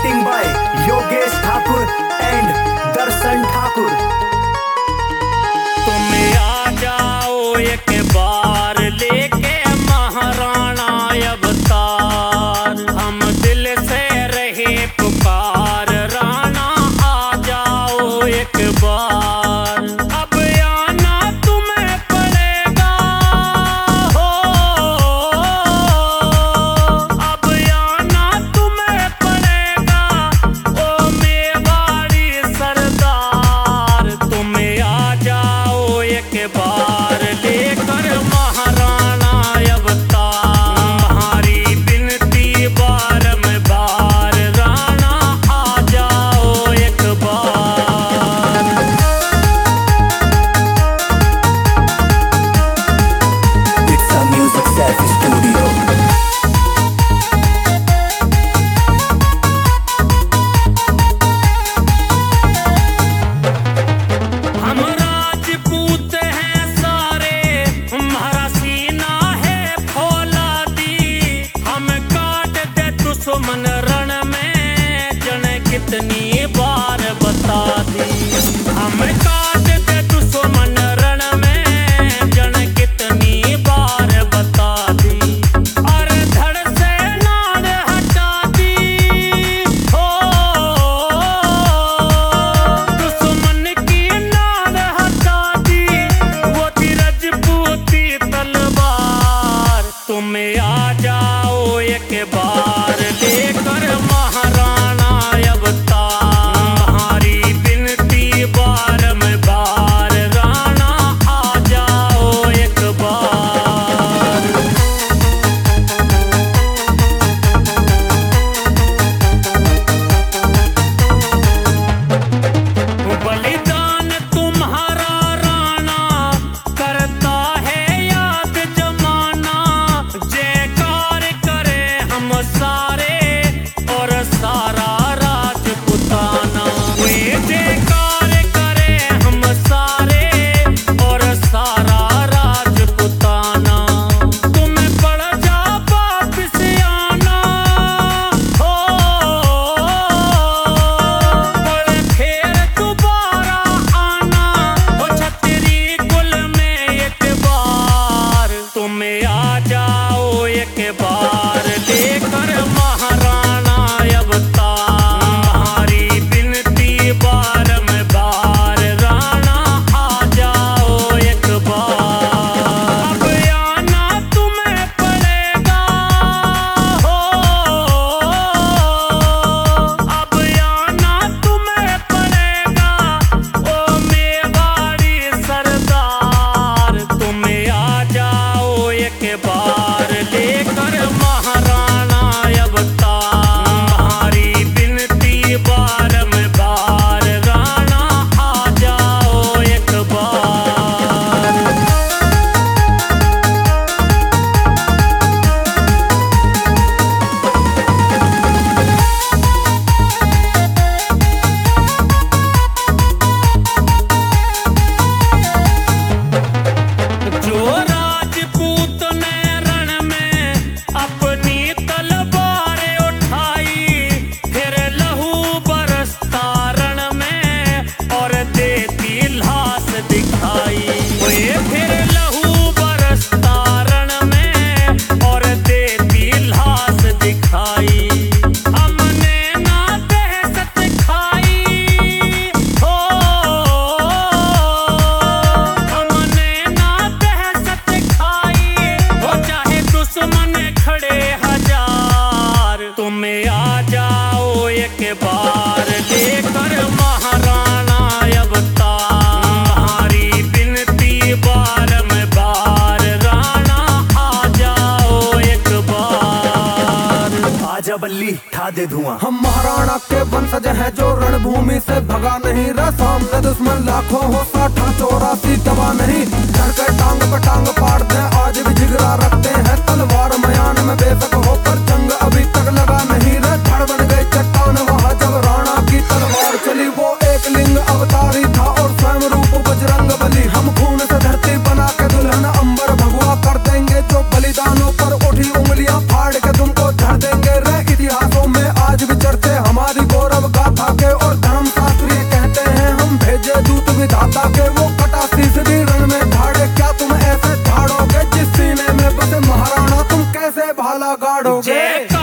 Writing by Yogesh Thakur and Darshan Thakur. तुम आ जाओ एक बार लेके महाराणा अवतार, हम दिल से रहे पुकार राणा आ जाओ एक बार। अब आना तुम्हें पड़ेगा हो, अब आना तुम्हें पड़ेगा ओ मेवाड़ी सरदार। तुम आ जाओ एक बार लेकर महाराणा अवतार, हमारी बिनती बारंबार राणा आ जाओ एक बार। It's a music self studio. हम राजपूत हैं सारे, हमारा सीना है फौलादी, हम काट दे दुश्मन रण में जने कितनी बार बता दी। हम काट दे दुश्मन रण में जने कितनी बार बता दी। और धड़ से नाड़ हटा दी हो, दुश्मन की नाड़ हटा दी वो थी रजपूती तलवार। तुम आ जाओ एक बार लेकर महाराणा अवतार, हमारी बिनती बारंबार राणा आ जाओ एक बार। बलिदान तुम्हारा राणा करता है याद जमाना, जयकार करे हम सारे और सारा राजपुताना। वे जयकार करे हम सारे और सारा राजपुताना। तुम्हें पड़ जा वापिस आना हो, बड़े फिर दोबारा आना हो छतरी कुल में एक बार। तुम आ जाओ एक बार लेकर महाराणा अवतार, हमारी बिनती बारंबार राणा आ जाओ एक बार। अब आना तुम्हें पड़ेगा हो, अब आना तुम्हें पड़ेगा ओ मेवाड़ी सरदार। तुम आ जाओ एक बार लेकर महाराणा अवतार, हमारी बिनती बारंबार राणा आ जाओ एक बार। जो राजपूत ने रण में अपनी तलवार उठाई, फिर लहू बरसता रण में और देती लाश दिखाई। वे फिर लहू बरसता रण में और देती लाश दिखाई। हमने ना दहशत खाई हो, हमने ना दहशत खाई हो चाहे दुश्मन खड़े हजार। तुम आ जाओ एक बार लेकर महाराणा अवतार, हमारी बिनती बारंबार राणा आ जाओ एक बार। आजा बल्ली ठा दे धुआं। हम महाराणा के वंशज हैं जो रणभूमि से भगा नहीं रहा, सामने दुश्मन लाखों हो 60-84 दबा नहीं। डर के टांग पे टांग पाड़ते हैं, आज भी जिगरा रखते हैं, तलवार मयान में बेशक हो पर जंग अभी तक लगा नहीं रहा। धड़ बन गई चट्टान वहाँ जब राणा की तलवार चली, वो एक लिंग अवतारी था और स्वयं रूप बजरंग बली। हम खून से धरती बना के दुल्हन अंबर भगवा कर देंगे, जो बलिदानों पर उठी उंगलियां फाड़ के तुमको धर देंगे रे। इतिहासों में आज भी चर्चे हमारी जाओगे।